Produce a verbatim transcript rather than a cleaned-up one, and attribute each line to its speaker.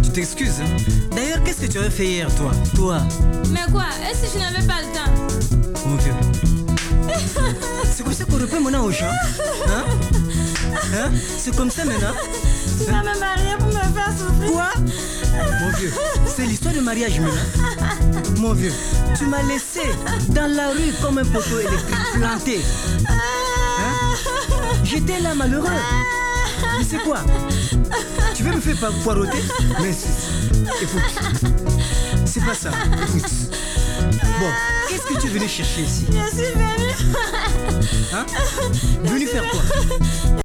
Speaker 1: tu t'excuses. Hein. D'ailleurs, qu'est-ce que tu avais fait hier, toi? Toi.
Speaker 2: Mais quoi? Et si je n'avais pas le temps?
Speaker 1: Mon vieux. C'est comme ça qu'on reprend mon au chat. Hein? Hein? C'est comme ça maintenant.
Speaker 2: Tu vas me marier pour me faire souffrir.
Speaker 1: Quoi? Mon vieux, c'est l'histoire de mariage maintenant. Mon vieux, tu m'as laissé dans la rue comme un poteau électrique planté. Hein? J'étais là malheureux. Mais c'est quoi? Tu veux me faire poireauter? Mais c'est... écoute, c'est pas ça. Écoute. Bon, qu'est-ce que tu es venu chercher ici?
Speaker 2: Je suis venue.
Speaker 1: Hein? Venu faire quoi?